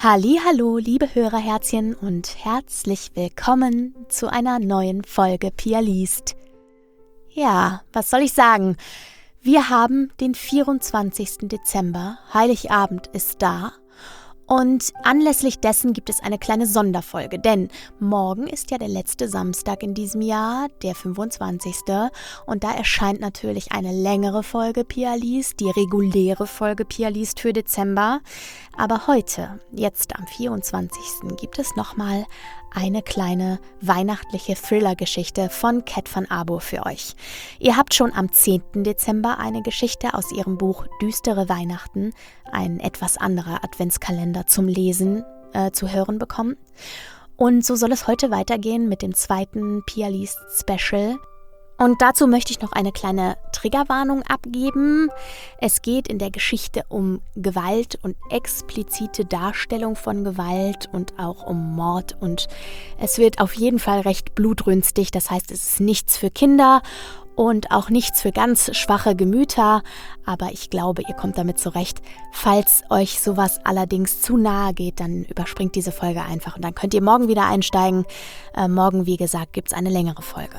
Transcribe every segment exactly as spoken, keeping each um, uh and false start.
Hallihallo, liebe Hörerherzchen und herzlich willkommen zu einer neuen Folge Pia liest. Ja, was soll ich sagen? Wir haben den vierundzwanzigsten Dezember, Heiligabend ist da und anlässlich dessen gibt es eine kleine Sonderfolge, denn morgen ist ja der letzte Samstag in diesem Jahr, der fünfundzwanzigste und da erscheint natürlich eine längere Folge Pia liest, die reguläre Folge Pia liest für Dezember. Aber heute, jetzt am vierundzwanzigsten gibt es nochmal eine kleine weihnachtliche Thriller-Geschichte von Cat van Arbour für euch. Ihr habt schon am zehnten Dezember eine Geschichte aus ihrem Buch Düstere Weihnachten, ein etwas anderer Adventskalender zum Lesen, äh, zu hören bekommen. Und so soll es heute weitergehen mit dem zweiten Pia liest Special. Und dazu möchte ich noch eine kleine Triggerwarnung abgeben. Es geht in der Geschichte um Gewalt und explizite Darstellung von Gewalt und auch um Mord. Und es wird auf jeden Fall recht blutrünstig. Das heißt, es ist nichts für Kinder und auch nichts für ganz schwache Gemüter. Aber ich glaube, ihr kommt damit zurecht. Falls euch sowas allerdings zu nahe geht, dann überspringt diese Folge einfach. Und dann könnt ihr morgen wieder einsteigen. Äh, morgen, wie gesagt, gibt es eine längere Folge.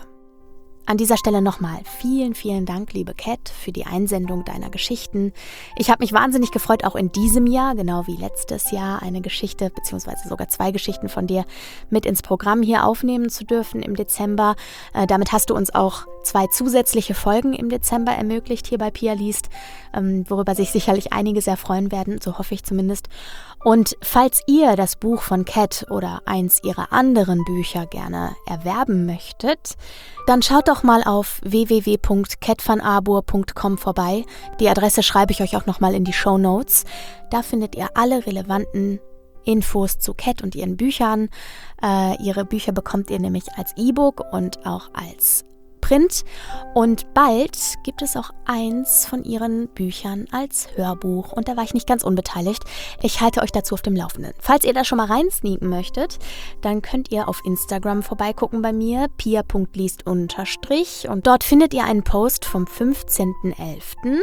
An dieser Stelle nochmal vielen, vielen Dank, liebe Cat, für die Einsendung deiner Geschichten. Ich habe mich wahnsinnig gefreut, auch in diesem Jahr, genau wie letztes Jahr, eine Geschichte, beziehungsweise sogar zwei Geschichten von dir mit ins Programm hier aufnehmen zu dürfen im Dezember. Äh, damit hast du uns auch zwei zusätzliche Folgen im Dezember ermöglicht hier bei Pia liest, ähm, worüber sich sicherlich einige sehr freuen werden, so hoffe ich zumindest. Und falls ihr das Buch von Cat oder eins ihrer anderen Bücher gerne erwerben möchtet, dann schaut doch mal auf w w w punkt cat van arbour punkt com vorbei. Die Adresse schreibe ich euch auch nochmal in die Shownotes. Da findet ihr alle relevanten Infos zu Cat und ihren Büchern. Äh, ihre Bücher bekommt ihr nämlich als E-Book und auch als Print. Und bald gibt es auch eins von ihren Büchern als Hörbuch. Und da war ich nicht ganz unbeteiligt. Ich halte euch dazu auf dem Laufenden. Falls ihr da schon mal reinsneaken möchtet, dann könnt ihr auf Instagram vorbeigucken bei mir, pia punkt liest unterstrich. Und dort findet ihr einen Post vom fünfzehnten elften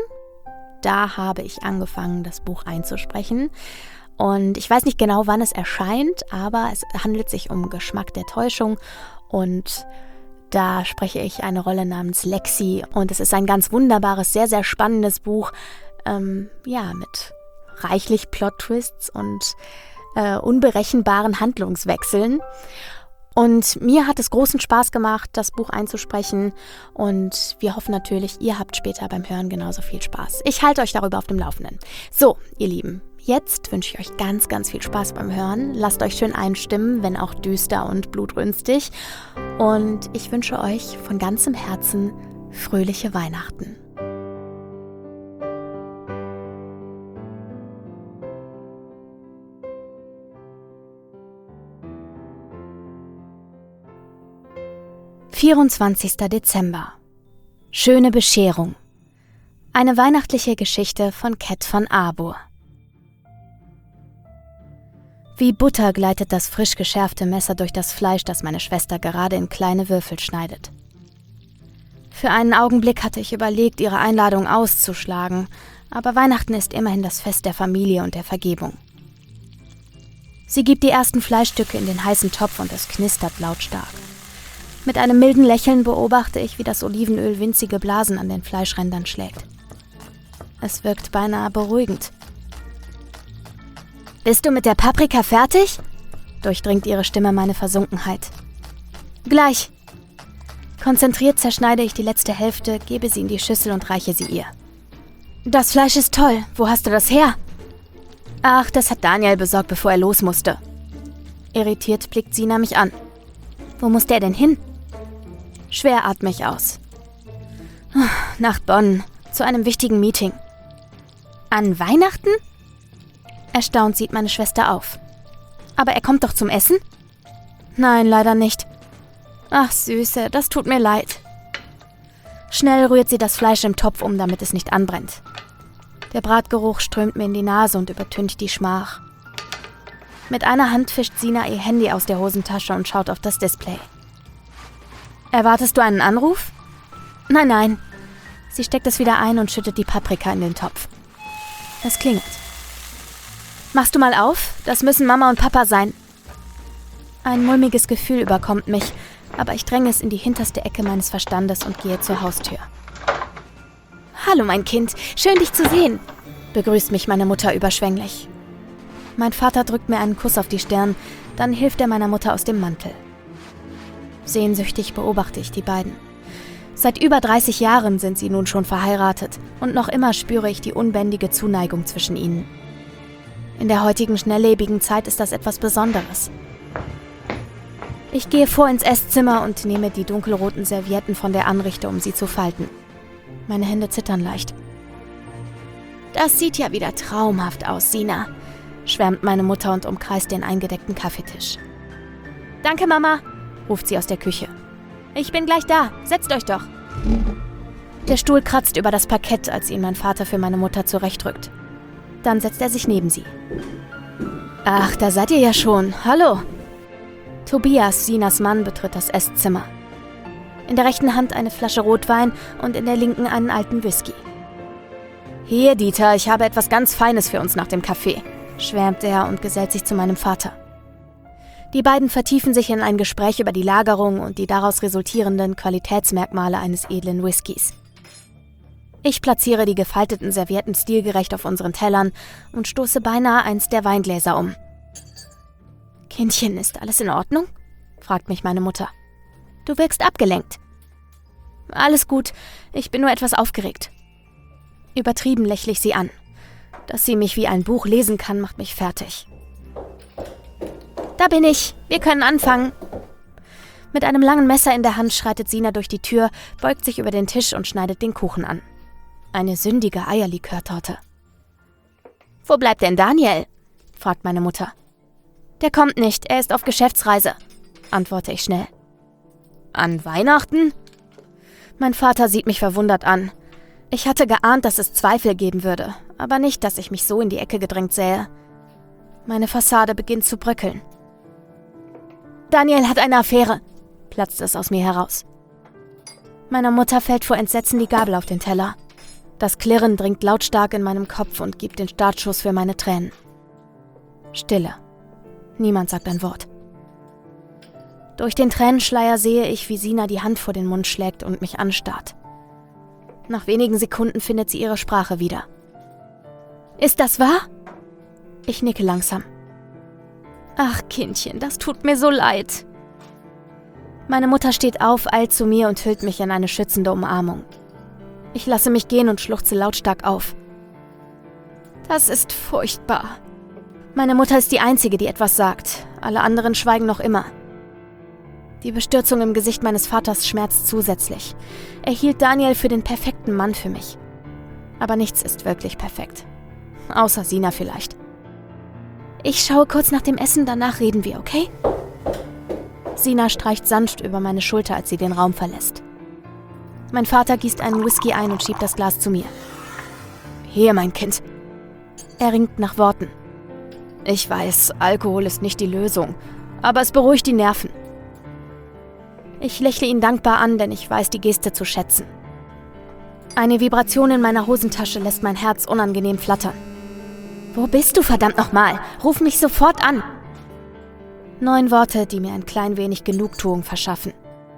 Da habe ich angefangen, das Buch einzusprechen. Und ich weiß nicht genau, wann es erscheint, aber es handelt sich um Geschmack der Täuschung. Und da spreche ich eine Rolle namens Lexi und es ist ein ganz wunderbares, sehr, sehr spannendes Buch, ähm, ja, mit reichlich Plot-Twists und äh, unberechenbaren Handlungswechseln. Und mir hat es großen Spaß gemacht, das Buch einzusprechen und wir hoffen natürlich, ihr habt später beim Hören genauso viel Spaß. Ich halte euch darüber auf dem Laufenden. So, ihr Lieben, jetzt wünsche ich euch ganz, ganz viel Spaß beim Hören. Lasst euch schön einstimmen, wenn auch düster und blutrünstig. Und ich wünsche euch von ganzem Herzen fröhliche Weihnachten. vierundzwanzigster Dezember. Schöne Bescherung. Eine weihnachtliche Geschichte von Cat van Arbour. Wie Butter gleitet das frisch geschärfte Messer durch das Fleisch, das meine Schwester gerade in kleine Würfel schneidet. Für einen Augenblick hatte ich überlegt, ihre Einladung auszuschlagen, aber Weihnachten ist immerhin das Fest der Familie und der Vergebung. Sie gibt die ersten Fleischstücke in den heißen Topf und es knistert lautstark. Mit einem milden Lächeln beobachte ich, wie das Olivenöl winzige Blasen an den Fleischrändern schlägt. Es wirkt beinahe beruhigend. »Bist du mit der Paprika fertig?« durchdringt ihre Stimme meine Versunkenheit. »Gleich.« Konzentriert zerschneide ich die letzte Hälfte, gebe sie in die Schüssel und reiche sie ihr. »Das Fleisch ist toll. Wo hast du das her?« »Ach, das hat Daniel besorgt, bevor er los musste.« Irritiert blickt Sina mich an. »Wo muss der denn hin?« Schwer atme ich aus. »Nach Bonn, zu einem wichtigen Meeting.« »An Weihnachten?« Erstaunt sieht meine Schwester auf. »Aber er kommt doch zum Essen?« »Nein, leider nicht.« »Ach, Süße, das tut mir leid.« Schnell rührt sie das Fleisch im Topf um, damit es nicht anbrennt. Der Bratgeruch strömt mir in die Nase und übertüncht die Schmach. Mit einer Hand fischt Sina ihr Handy aus der Hosentasche und schaut auf das Display. »Erwartest du einen Anruf?« »Nein, nein.« Sie steckt es wieder ein und schüttet die Paprika in den Topf. Es klingelt. Machst du mal auf? Das müssen Mama und Papa sein. Ein mulmiges Gefühl überkommt mich, aber ich dränge es in die hinterste Ecke meines Verstandes und gehe zur Haustür. »Hallo, mein Kind, schön dich zu sehen«, begrüßt mich meine Mutter überschwänglich. Mein Vater drückt mir einen Kuss auf die Stirn, dann hilft er meiner Mutter aus dem Mantel. Sehnsüchtig beobachte ich die beiden. Seit über dreißig Jahren sind sie nun schon verheiratet und noch immer spüre ich die unbändige Zuneigung zwischen ihnen. In der heutigen schnelllebigen Zeit ist das etwas Besonderes. Ich gehe vor ins Esszimmer und nehme die dunkelroten Servietten von der Anrichte, um sie zu falten. Meine Hände zittern leicht. »Das sieht ja wieder traumhaft aus, Sina«, schwärmt meine Mutter und umkreist den eingedeckten Kaffeetisch. »Danke, Mama«, ruft sie aus der Küche. »Ich bin gleich da, setzt euch doch.« Der Stuhl kratzt über das Parkett, als ihn mein Vater für meine Mutter zurechtrückt. Dann setzt er sich neben sie. »Ach, da seid ihr ja schon. Hallo.« Tobias, Sinas Mann, betritt das Esszimmer. In der rechten Hand eine Flasche Rotwein und in der linken einen alten Whisky. »Hier, Dieter, ich habe etwas ganz Feines für uns nach dem Kaffee«, schwärmt er und gesellt sich zu meinem Vater. Die beiden vertiefen sich in ein Gespräch über die Lagerung und die daraus resultierenden Qualitätsmerkmale eines edlen Whiskys. Ich platziere die gefalteten Servietten stilgerecht auf unseren Tellern und stoße beinahe eins der Weingläser um. »Kindchen, ist alles in Ordnung?«, fragt mich meine Mutter. »Du wirkst abgelenkt.« »Alles gut, ich bin nur etwas aufgeregt.« Übertrieben lächle ich sie an. Dass sie mich wie ein Buch lesen kann, macht mich fertig. »Da bin ich, wir können anfangen.« Mit einem langen Messer in der Hand schreitet Sina durch die Tür, beugt sich über den Tisch und schneidet den Kuchen an. Eine sündige Eierlikörtorte. »Wo bleibt denn Daniel?«, fragt meine Mutter. »Der kommt nicht, er ist auf Geschäftsreise«, antworte ich schnell. »An Weihnachten?« Mein Vater sieht mich verwundert an. Ich hatte geahnt, dass es Zweifel geben würde, aber nicht, dass ich mich so in die Ecke gedrängt sähe. Meine Fassade beginnt zu bröckeln. »Daniel hat eine Affäre«, platzt es aus mir heraus. Meiner Mutter fällt vor Entsetzen die Gabel auf den Teller. Das Klirren dringt lautstark in meinem Kopf und gibt den Startschuss für meine Tränen. Stille. Niemand sagt ein Wort. Durch den Tränenschleier sehe ich, wie Sina die Hand vor den Mund schlägt und mich anstarrt. Nach wenigen Sekunden findet sie ihre Sprache wieder. »Ist das wahr?« Ich nicke langsam. »Ach, Kindchen, das tut mir so leid.« Meine Mutter steht auf, eilt zu mir und hüllt mich in eine schützende Umarmung. Ich lasse mich gehen und schluchze lautstark auf. »Das ist furchtbar.« Meine Mutter ist die Einzige, die etwas sagt. Alle anderen schweigen noch immer. Die Bestürzung im Gesicht meines Vaters schmerzt zusätzlich. Er hielt Daniel für den perfekten Mann für mich. Aber nichts ist wirklich perfekt. Außer Sina vielleicht. »Ich schaue kurz nach dem Essen, danach reden wir, okay?« Sina streicht sanft über meine Schulter, als sie den Raum verlässt. Mein Vater gießt einen Whisky ein und schiebt das Glas zu mir. »Hier, mein Kind.« Er ringt nach Worten. »Ich weiß, Alkohol ist nicht die Lösung, aber es beruhigt die Nerven.« Ich lächle ihn dankbar an, denn ich weiß die Geste zu schätzen. Eine Vibration in meiner Hosentasche lässt mein Herz unangenehm flattern. »Wo bist du, verdammt nochmal? Ruf mich sofort an!« Neun Worte, die mir ein klein wenig Genugtuung verschaffen.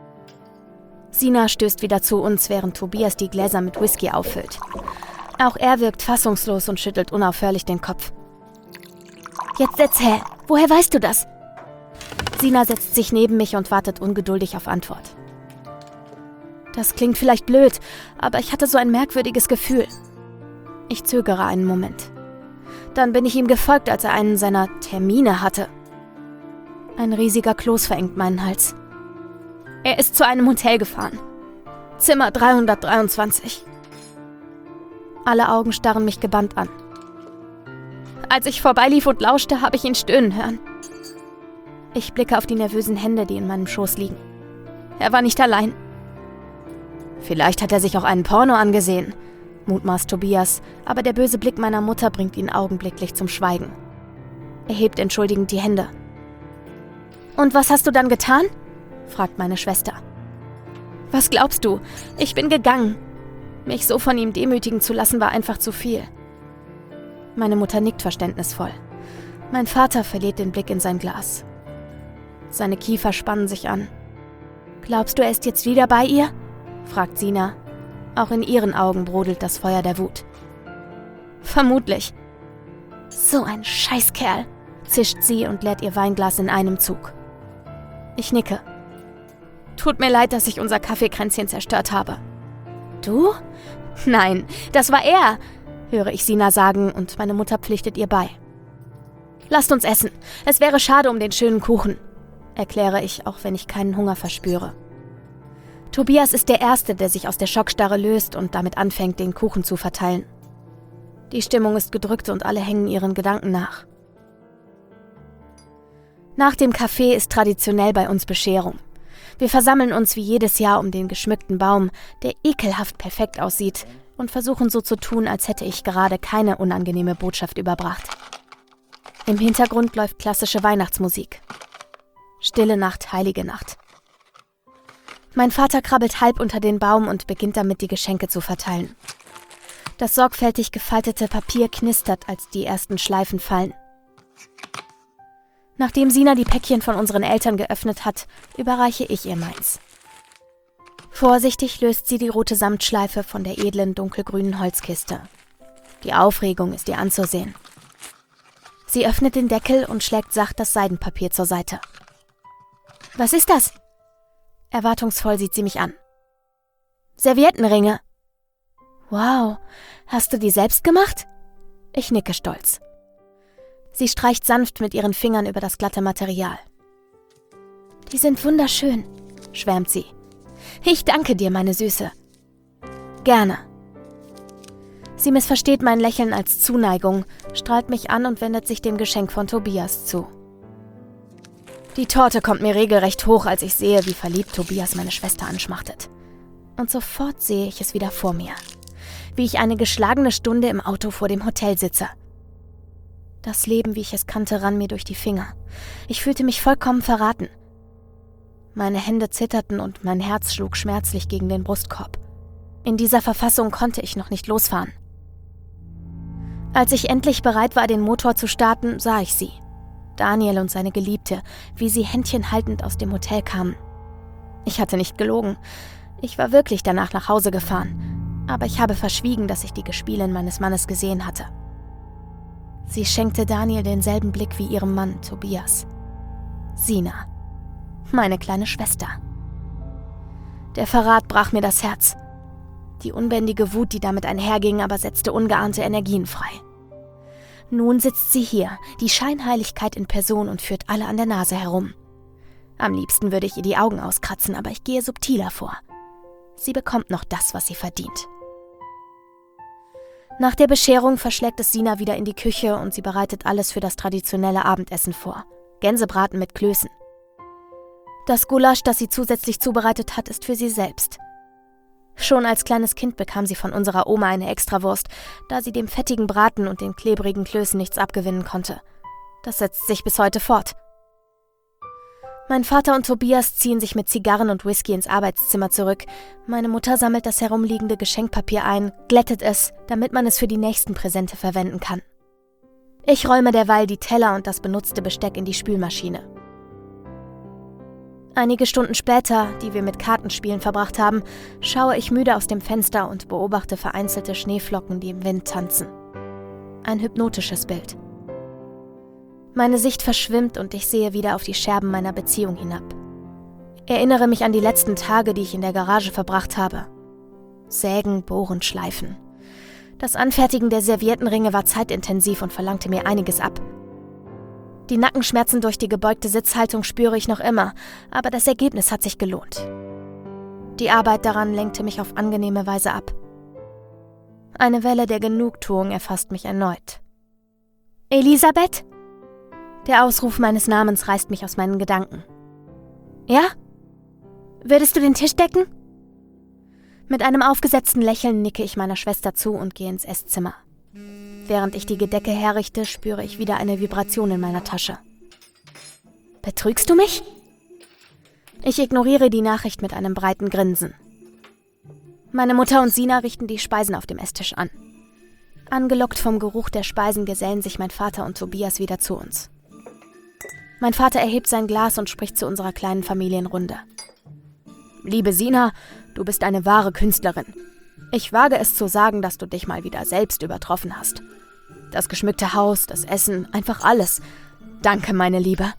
Sina stößt wieder zu uns, während Tobias die Gläser mit Whisky auffüllt. Auch er wirkt fassungslos und schüttelt unaufhörlich den Kopf. »Jetzt erzähl, woher weißt du das?« Sina setzt sich neben mich und wartet ungeduldig auf Antwort. Das klingt vielleicht blöd, aber ich hatte so ein merkwürdiges Gefühl. Ich zögere einen Moment. Dann bin ich ihm gefolgt, als er einen seiner Termine hatte. Ein riesiger Kloß verengt meinen Hals. Er ist zu einem Hotel gefahren. Zimmer dreihundertdreiundzwanzig. Alle Augen starren mich gebannt an. Als ich vorbeilief und lauschte, habe ich ihn stöhnen hören. Ich blicke auf die nervösen Hände, die in meinem Schoß liegen. Er war nicht allein. Vielleicht hat er sich auch einen Porno angesehen, mutmaßt Tobias, aber der böse Blick meiner Mutter bringt ihn augenblicklich zum Schweigen. Er hebt entschuldigend die Hände. »Und was hast du dann getan?« fragt meine Schwester. »Was glaubst du? Ich bin gegangen. Mich so von ihm demütigen zu lassen, war einfach zu viel.« Meine Mutter nickt verständnisvoll. Mein Vater verliert den Blick in sein Glas. Seine Kiefer spannen sich an. »Glaubst du, er ist jetzt wieder bei ihr?« fragt Sina. Auch in ihren Augen brodelt das Feuer der Wut. »Vermutlich.« »So ein Scheißkerl«, zischt sie und leert ihr Weinglas in einem Zug. Ich nicke. »Tut mir leid, dass ich unser Kaffeekränzchen zerstört habe.« »Du? Nein, das war er«, höre ich Sina sagen und meine Mutter pflichtet ihr bei. »Lasst uns essen. Es wäre schade um den schönen Kuchen«, erkläre ich, auch wenn ich keinen Hunger verspüre. Tobias ist der Erste, der sich aus der Schockstarre löst und damit anfängt, den Kuchen zu verteilen. Die Stimmung ist gedrückt und alle hängen ihren Gedanken nach. Nach dem Kaffee ist traditionell bei uns Bescherung. Wir versammeln uns wie jedes Jahr um den geschmückten Baum, der ekelhaft perfekt aussieht, und versuchen so zu tun, als hätte ich gerade keine unangenehme Botschaft überbracht. Im Hintergrund läuft klassische Weihnachtsmusik. Stille Nacht, heilige Nacht. Mein Vater krabbelt halb unter den Baum und beginnt damit, die Geschenke zu verteilen. Das sorgfältig gefaltete Papier knistert, als die ersten Schleifen fallen. Nachdem Sina die Päckchen von unseren Eltern geöffnet hat, überreiche ich ihr meins. Vorsichtig löst sie die rote Samtschleife von der edlen, dunkelgrünen Holzkiste. Die Aufregung ist ihr anzusehen. Sie öffnet den Deckel und schlägt sacht das Seidenpapier zur Seite. »Was ist das?« Erwartungsvoll sieht sie mich an. »Serviettenringe.« »Wow, hast du die selbst gemacht?« Ich nicke stolz. Sie streicht sanft mit ihren Fingern über das glatte Material. »Die sind wunderschön«, schwärmt sie. »Ich danke dir, meine Süße.« »Gerne.« Sie missversteht mein Lächeln als Zuneigung, strahlt mich an und wendet sich dem Geschenk von Tobias zu. Die Torte kommt mir regelrecht hoch, als ich sehe, wie verliebt Tobias meine Schwester anschmachtet. Und sofort sehe ich es wieder vor mir. Wie ich eine geschlagene Stunde im Auto vor dem Hotel sitze. Das Leben, wie ich es kannte, rann mir durch die Finger. Ich fühlte mich vollkommen verraten. Meine Hände zitterten und mein Herz schlug schmerzlich gegen den Brustkorb. In dieser Verfassung konnte ich noch nicht losfahren. Als ich endlich bereit war, den Motor zu starten, sah ich sie. Daniel und seine Geliebte, wie sie händchenhaltend aus dem Hotel kamen. Ich hatte nicht gelogen. Ich war wirklich danach nach Hause gefahren. Aber ich habe verschwiegen, dass ich die Gespielin meines Mannes gesehen hatte. Sie schenkte Daniel denselben Blick wie ihrem Mann, Tobias. Sina. Meine kleine Schwester. Der Verrat brach mir das Herz. Die unbändige Wut, die damit einherging, aber setzte ungeahnte Energien frei. Nun sitzt sie hier, die Scheinheiligkeit in Person, und führt alle an der Nase herum. Am liebsten würde ich ihr die Augen auskratzen, aber ich gehe subtiler vor. Sie bekommt noch das, was sie verdient. Nach der Bescherung verschlägt es Sina wieder in die Küche und sie bereitet alles für das traditionelle Abendessen vor. Gänsebraten mit Klößen. Das Gulasch, das sie zusätzlich zubereitet hat, ist für sie selbst. Schon als kleines Kind bekam sie von unserer Oma eine Extrawurst, da sie dem fettigen Braten und den klebrigen Klößen nichts abgewinnen konnte. Das setzt sich bis heute fort. Mein Vater und Tobias ziehen sich mit Zigarren und Whisky ins Arbeitszimmer zurück. Meine Mutter sammelt das herumliegende Geschenkpapier ein, glättet es, damit man es für die nächsten Präsente verwenden kann. Ich räume derweil die Teller und das benutzte Besteck in die Spülmaschine. Einige Stunden später, die wir mit Kartenspielen verbracht haben, schaue ich müde aus dem Fenster und beobachte vereinzelte Schneeflocken, die im Wind tanzen. Ein hypnotisches Bild. Meine Sicht verschwimmt und ich sehe wieder auf die Scherben meiner Beziehung hinab. Erinnere mich an die letzten Tage, die ich in der Garage verbracht habe. Sägen, bohren, schleifen. Das Anfertigen der Serviettenringe war zeitintensiv und verlangte mir einiges ab. Die Nackenschmerzen durch die gebeugte Sitzhaltung spüre ich noch immer, aber das Ergebnis hat sich gelohnt. Die Arbeit daran lenkte mich auf angenehme Weise ab. Eine Welle der Genugtuung erfasst mich erneut. »Elisabeth?« Der Ausruf meines Namens reißt mich aus meinen Gedanken. »Ja? Würdest du den Tisch decken?« Mit einem aufgesetzten Lächeln nicke ich meiner Schwester zu und gehe ins Esszimmer. Während ich die Gedecke herrichte, spüre ich wieder eine Vibration in meiner Tasche. »Betrügst du mich?« Ich ignoriere die Nachricht mit einem breiten Grinsen. Meine Mutter und Sina richten die Speisen auf dem Esstisch an. Angelockt vom Geruch der Speisen gesellen sich mein Vater und Tobias wieder zu uns. Mein Vater erhebt sein Glas und spricht zu unserer kleinen Familienrunde. »Liebe Sina, du bist eine wahre Künstlerin. Ich wage es zu sagen, dass du dich mal wieder selbst übertroffen hast. Das geschmückte Haus, das Essen, einfach alles. Danke, meine Liebe.«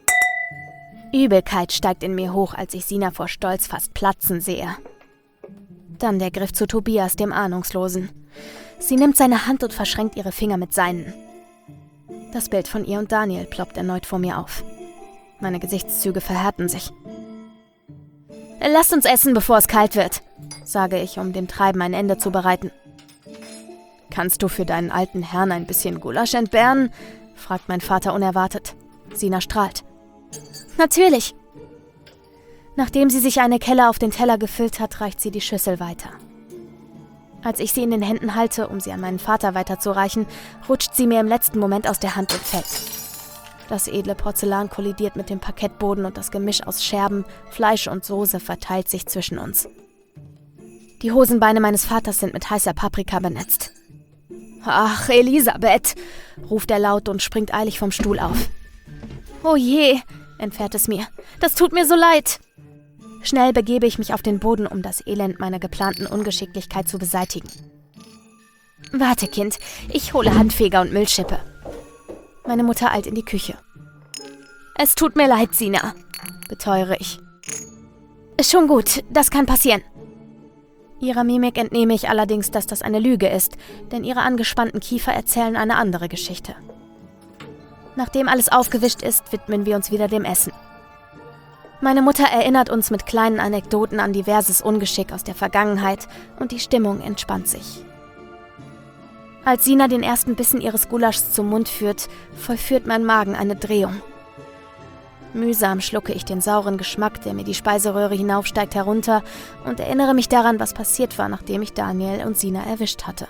Übelkeit steigt in mir hoch, als ich Sina vor Stolz fast platzen sehe. Dann der Griff zu Tobias, dem Ahnungslosen. Sie nimmt seine Hand und verschränkt ihre Finger mit seinen. Das Bild von ihr und Daniel ploppt erneut vor mir auf. Meine Gesichtszüge verhärten sich. »Lasst uns essen, bevor es kalt wird«, sage ich, um dem Treiben ein Ende zu bereiten. »Kannst du für deinen alten Herrn ein bisschen Gulasch entbehren?« fragt mein Vater unerwartet. Sina strahlt. »Natürlich.« Nachdem sie sich eine Kelle auf den Teller gefüllt hat, reicht sie die Schüssel weiter. Als ich sie in den Händen halte, um sie an meinen Vater weiterzureichen, rutscht sie mir im letzten Moment aus der Hand und fällt. Das edle Porzellan kollidiert mit dem Parkettboden und das Gemisch aus Scherben, Fleisch und Soße verteilt sich zwischen uns. Die Hosenbeine meines Vaters sind mit heißer Paprika benetzt. »Ach, Elisabeth«, ruft er laut und springt eilig vom Stuhl auf. »Oh je«, entfährt es mir, »das tut mir so leid.« Schnell begebe ich mich auf den Boden, um das Elend meiner geplanten Ungeschicklichkeit zu beseitigen. »Warte, Kind, ich hole Handfeger und Müllschippe.« Meine Mutter eilt in die Küche. »Es tut mir leid, Sina«, beteuere ich. »Ist schon gut, das kann passieren.« Ihrer Mimik entnehme ich allerdings, dass das eine Lüge ist, denn ihre angespannten Kiefer erzählen eine andere Geschichte. Nachdem alles aufgewischt ist, widmen wir uns wieder dem Essen. Meine Mutter erinnert uns mit kleinen Anekdoten an diverses Ungeschick aus der Vergangenheit und die Stimmung entspannt sich. Als Sina den ersten Bissen ihres Gulaschs zum Mund führt, vollführt mein Magen eine Drehung. Mühsam schlucke ich den sauren Geschmack, der mir die Speiseröhre hinaufsteigt, herunter und erinnere mich daran, was passiert war, nachdem ich Daniel und Sina erwischt hatte.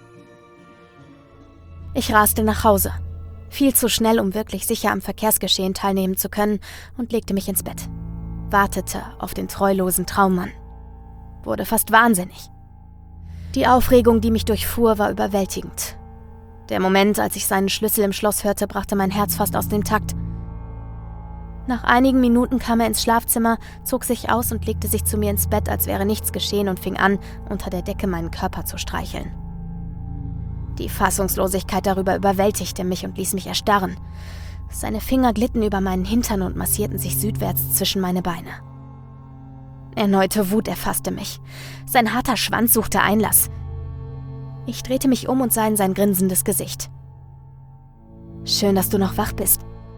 Ich raste nach Hause. Viel zu schnell, um wirklich sicher am Verkehrsgeschehen teilnehmen zu können, und legte mich ins Bett. Wartete auf den treulosen Traummann. Wurde fast wahnsinnig. Die Aufregung, die mich durchfuhr, war überwältigend. Der Moment, als ich seinen Schlüssel im Schloss hörte, brachte mein Herz fast aus dem Takt. Nach einigen Minuten kam er ins Schlafzimmer, zog sich aus und legte sich zu mir ins Bett, als wäre nichts geschehen, und fing an, unter der Decke meinen Körper zu streicheln. Die Fassungslosigkeit darüber überwältigte mich und ließ mich erstarren. Seine Finger glitten über meinen Hintern und massierten sich südwärts zwischen meine Beine. Erneute Wut erfasste mich. Sein harter Schwanz suchte Einlass. Ich drehte mich um und sah in sein grinsendes Gesicht. »Schön, dass du noch wach bist.«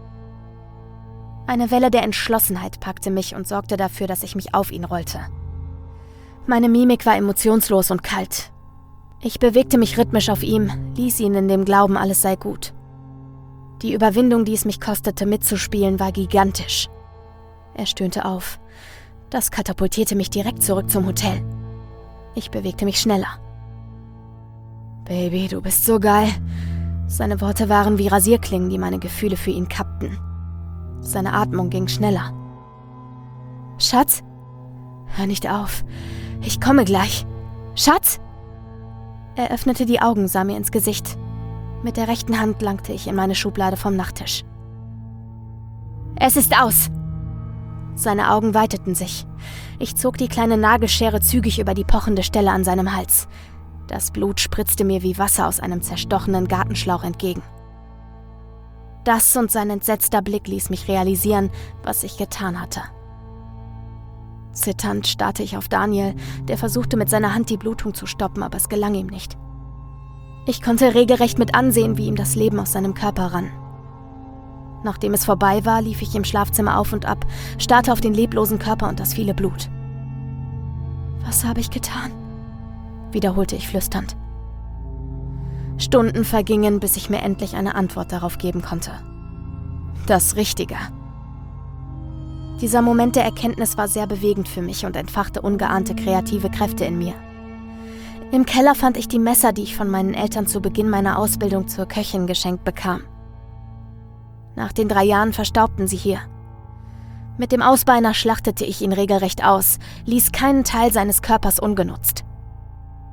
Eine Welle der Entschlossenheit packte mich und sorgte dafür, dass ich mich auf ihn rollte. Meine Mimik war emotionslos und kalt. Ich bewegte mich rhythmisch auf ihm, ließ ihn in dem Glauben, alles sei gut. Die Überwindung, die es mich kostete, mitzuspielen, war gigantisch. Er stöhnte auf. Das katapultierte mich direkt zurück zum Hotel. Ich bewegte mich schneller. »Baby, du bist so geil.« Seine Worte waren wie Rasierklingen, die meine Gefühle für ihn kappten. Seine Atmung ging schneller. »Schatz? Hör nicht auf. Ich komme gleich. Schatz?« Er öffnete die Augen, sah mir ins Gesicht. Mit der rechten Hand langte ich in meine Schublade vom Nachttisch. »Es ist aus!« Seine Augen weiteten sich. Ich zog die kleine Nagelschere zügig über die pochende Stelle an seinem Hals. Das Blut spritzte mir wie Wasser aus einem zerstochenen Gartenschlauch entgegen. Das und sein entsetzter Blick ließ mich realisieren, was ich getan hatte. Zitternd starrte ich auf Daniel, der versuchte mit seiner Hand die Blutung zu stoppen, aber es gelang ihm nicht. Ich konnte regelrecht mit ansehen, wie ihm das Leben aus seinem Körper rann. Nachdem es vorbei war, lief ich im Schlafzimmer auf und ab, starrte auf den leblosen Körper und das viele Blut. »Was habe ich getan?« wiederholte ich flüsternd. Stunden vergingen, bis ich mir endlich eine Antwort darauf geben konnte. Das Richtige. Dieser Moment der Erkenntnis war sehr bewegend für mich und entfachte ungeahnte kreative Kräfte in mir. Im Keller fand ich die Messer, die ich von meinen Eltern zu Beginn meiner Ausbildung zur Köchin geschenkt bekam. Nach den drei Jahren verstaubten sie hier. Mit dem Ausbeiner schlachtete ich ihn regelrecht aus, ließ keinen Teil seines Körpers ungenutzt.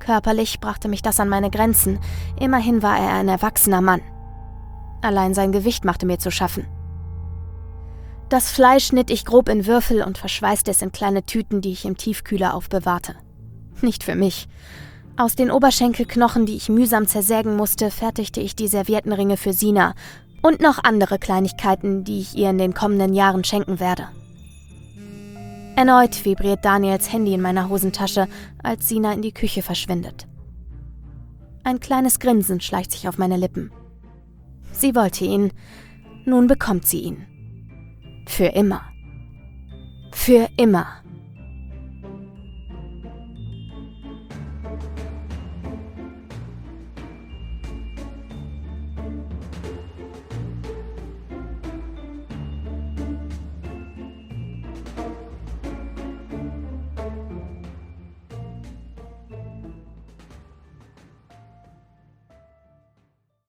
Körperlich brachte mich das an meine Grenzen. Immerhin war er ein erwachsener Mann. Allein sein Gewicht machte mir zu schaffen. Das Fleisch schnitt ich grob in Würfel und verschweißte es in kleine Tüten, die ich im Tiefkühler aufbewahrte. Nicht für mich. Aus den Oberschenkelknochen, die ich mühsam zersägen musste, fertigte ich die Serviettenringe für Sina und noch andere Kleinigkeiten, die ich ihr in den kommenden Jahren schenken werde. Erneut vibriert Daniels Handy in meiner Hosentasche, als Sina in die Küche verschwindet. Ein kleines Grinsen schleicht sich auf meine Lippen. Sie wollte ihn, nun bekommt sie ihn. Für immer. Für immer.